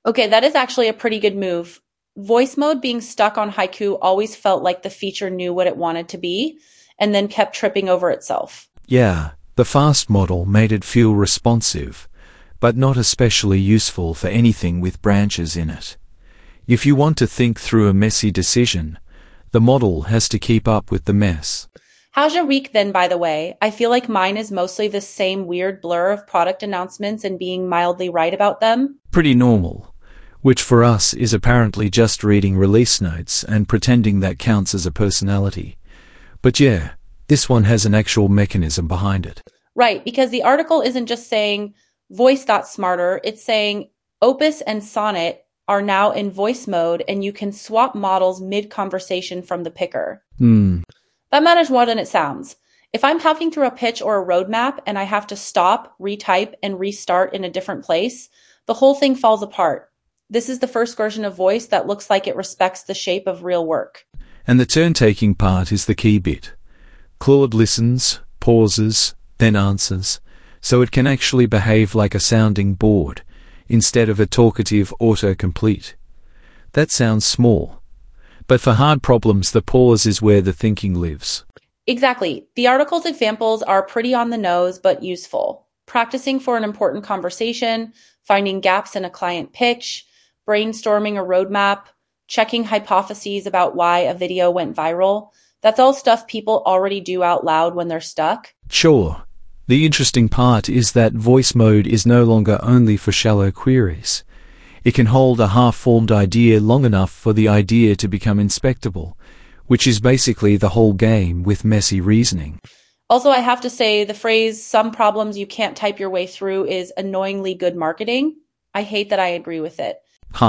Okay, that is actually a pretty good move. Voice mode being stuck on Haiku always felt like the feature knew what it wanted to be and then kept tripping over itself. Yeah, the fast model made it feel responsive, but not especially useful for anything with branches in it. If you want to think through a messy decision, the model has to keep up with the mess. How's your week then, by the way? I feel like mine is mostly the same weird blur of product announcements and being mildly right about them. Pretty normal, which for us is apparently just reading release notes and pretending that counts as a personality. But yeah, this one has an actual mechanism behind it. Right, because the article isn't just saying voice got smarter, it's saying Opus and Sonnet are now in voice mode and you can swap models mid-conversation from the picker. That matters more than it sounds. If I'm talking through a pitch or a roadmap and I have to stop, retype, and restart in a different place, the whole thing falls apart. This is the first version of voice that looks like it respects the shape of real work. And the turn-taking part is the key bit. Claude listens, pauses, then answers, so it can actually behave like a sounding board, instead of a talkative autocomplete. That sounds small. But for hard problems, the pause is where the thinking lives. Exactly. The article's examples are pretty on the nose, but useful. Practicing for an important conversation, finding gaps in a client pitch, brainstorming a roadmap, checking hypotheses about why a video went viral. That's all stuff people already do out loud when they're stuck. Sure. The interesting part is that voice mode is no longer only for shallow queries. It can hold a half-formed idea long enough for the idea to become inspectable, which is basically the whole game with messy reasoning. Also, I have to say the phrase, some problems you can't type your way through is annoyingly good marketing. I hate that I agree with it.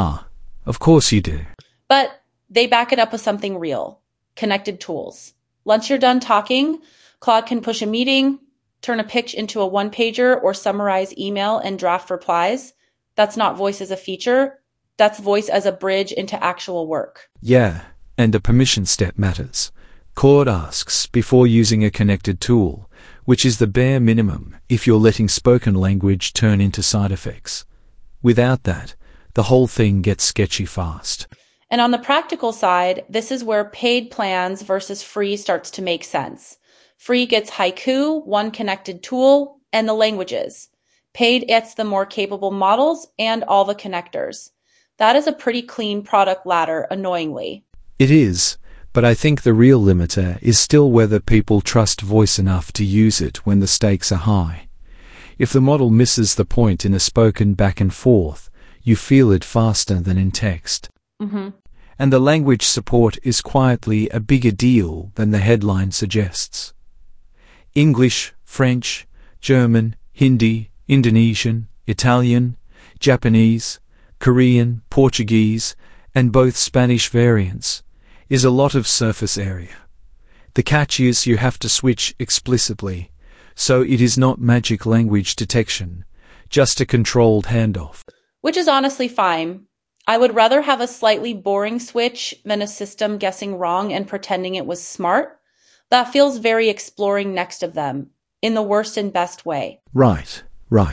Of course you do. But they back it up with something real. Connected tools. Once you're done talking, Claude can push a meeting, turn a pitch into a one-pager, or summarize email and draft replies. That's not voice as a feature. That's voice as a bridge into actual work. Yeah, and the permission step matters. Claude asks before using a connected tool, which is the bare minimum if you're letting spoken language turn into side effects. Without that, the whole thing gets sketchy fast. And on the practical side, this is where paid plans versus free starts to make sense. Free gets Haiku, one connected tool, and the languages. Paid gets the more capable models and all the connectors. That is a pretty clean product ladder, annoyingly. It is, but I think the real limiter is still whether people trust voice enough to use it when the stakes are high. If the model misses the point in a spoken back and forth, you feel it faster than in text. And the language support is quietly a bigger deal than the headline suggests. English, French, German, Hindi, Indonesian, Italian, Japanese, Korean, Portuguese, and both Spanish variants is a lot of surface area. The catch is you have to switch explicitly, so it is not magic language detection, just a controlled handoff. Which is honestly fine. I would rather have a slightly boring switch than a system guessing wrong and pretending it was smart. That feels very exploring next of them, in the worst and best way. Right.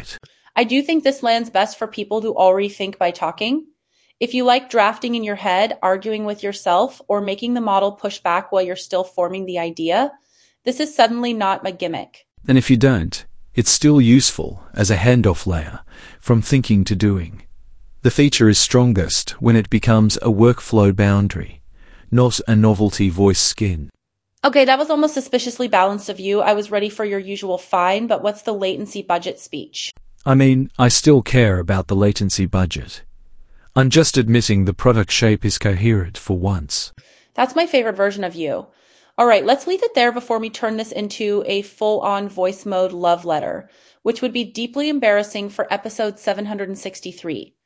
I do think this lands best for people who already think by talking. If you like drafting in your head, arguing with yourself, or making the model push back while you're still forming the idea, this is suddenly not a gimmick. And if you don't, it's still useful as a handoff layer from thinking to doing. The feature is strongest when it becomes a workflow boundary, not a novelty voice skin. Okay, that was almost suspiciously balanced of you. I was ready for your usual fine, but what's the latency budget speech? I mean, I still care about the latency budget. I'm just admitting the product shape is coherent for once. That's my favorite version of you. All right, let's leave it there before we turn this into a full-on voice mode love letter, which would be deeply embarrassing for episode 763.